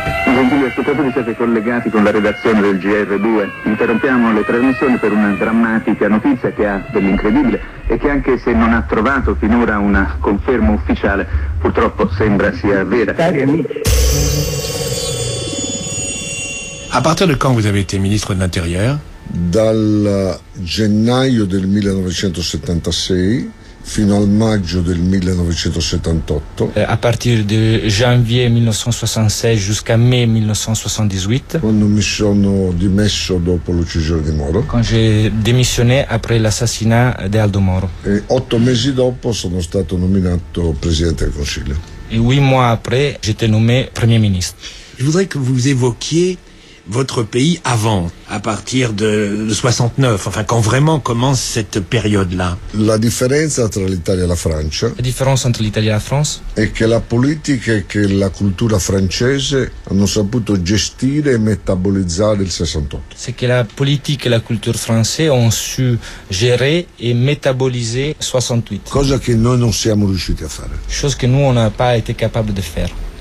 Gentili ascoltatori, siete collegati con la redazione del GR2. Interrompiamo le trasmissioni per una drammatica notizia che ha dell'incredibile e che, anche se non ha trovato finora una conferma ufficiale, purtroppo sembra sia vera. À partir de quand vous avez été ministre de l'Intérieur? Dal gennaio del 1976 fino al maggio del 1978. À partir de janvier 1976 jusqu'à mai 1978. Quando mi sono dimesso dopo l'uccisione di Moro. Quand j'ai démissionné après l'assassinat de Aldo Moro. E 8 mesi dopo sono stato nominato Presidente del Consiglio. Et 8 mois après, j'étais nommé Premier ministre. Je voudrais que vous évoquiez votre pays avant, à partir de 69, enfin quand vraiment commence cette période-là. La differenza tra l'Italia e la Francia La différence entre l'Italie et la France è che la politica e che la cultura francese hanno saputo gestire e metabolizzare il 68. c'est que la politique et la culture française ont su gérer et métaboliser 68. Cosa che noi non siamo riusciti a fare. Chose que nous, on n'a pas été capable de faire.